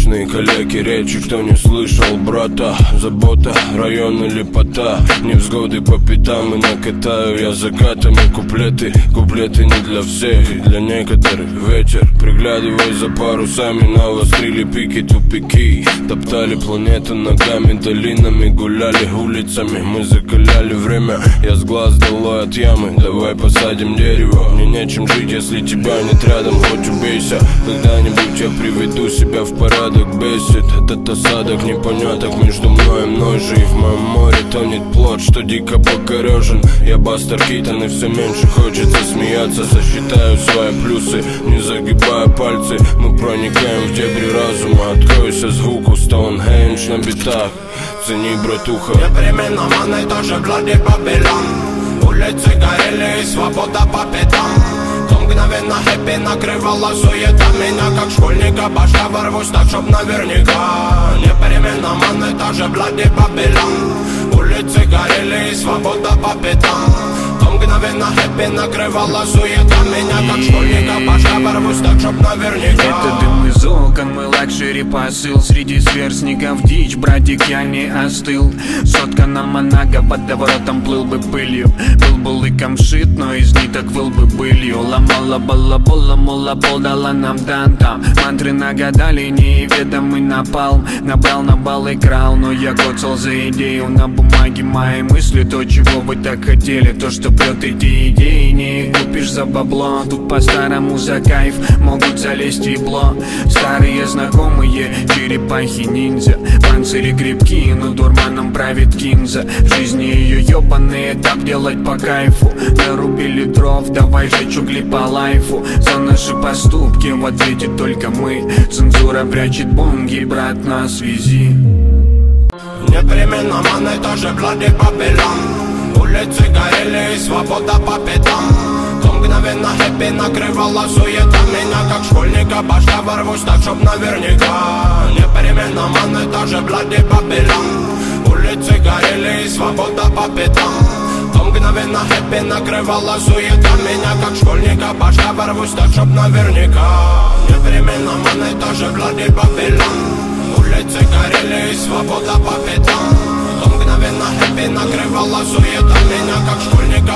местные калеки, речи, кто не слышал брата. Забота, район или пота, невзгоды по пятам и накатаю я закатами куплеты. Куплеты не для всех, и для некоторых вечер. Приглядывай за парусами, навострили пики, тупики. Топтали планету ногами, долинами, гуляли улицами. Мы закаляли время, я с глаз долой от ямы. Давай посадим дерево, мне нечем жить, если тебя нет рядом. Хоть убейся, когда-нибудь я приведу себя в порядок. Бесит этот осадок непоняток между мной и мной же. И в моем море тонет плод, что дико покорежен. Я Бастер Китон, и все меньше хочется смеяться. Сосчитаю свои плюсы, не загибая пальцы. Мы проникаем в дебри разума. Откройся звуку Стоунхендж на битах. Цени, братуха. Непременно манной тоже блади Бабилон. Улицы горели и свобода по пятам. То мгновенно хэппи накрывала суета меня, как школьника. Башка ворвусь так, чтоб наверняка. Непременно манной тоже блади Бабилон. Улицы горели и свобода по пятам. То мгновенно хэппи накрывала суета меня, как школьника. Башка ворвусь так, чтоб наверняка. Это дым из окон, мой лакшери посыл. Среди сверстников дичь, братик, я не остыл. Сотка на Монако, под доворотом плыл бы пылью. Был бы лыком шит, но из ниток выл бы былью. Ломала балабола, мола пол дала нам дантам. Мантры нагадали, неведомый напалм. Набрал на бал и крал, но я коцал за идею. На бумаге мои мысли, то, чего вы так хотели. То, что прет идеи, не купишь за бабло. Тут по-старому за кайф могут залезть и бло. Старые знакомые, черепахи-ниндзя. Панцири крепкие, но дурманом правит кинза. В жизни ее ебаный этап делать по кайфу. Нарубили дров, давай жечь угли по лайфу. За наши поступки в ответе только мы. Цензура прячет бомги, брат, на связи. Непременно манной тоже блади Бабилон. Улицы горели и свобода по пятам. То мгновенно хэппи накрывала суета меня, как школьника. Башка ворвусь так, чтоб наверняка. Непременно манной тоже блади Бабилон. Улицы горели и свобода по пятам. То мгновенно хэппи накрывала суета меня, как школьника. Башка ворвусь так, чтоб наверняка. Непременно манной тоже блади Бабилон. Улицы горели и свобода по пятам. То мгновенно хэппи накрывала суета меня, как школьника.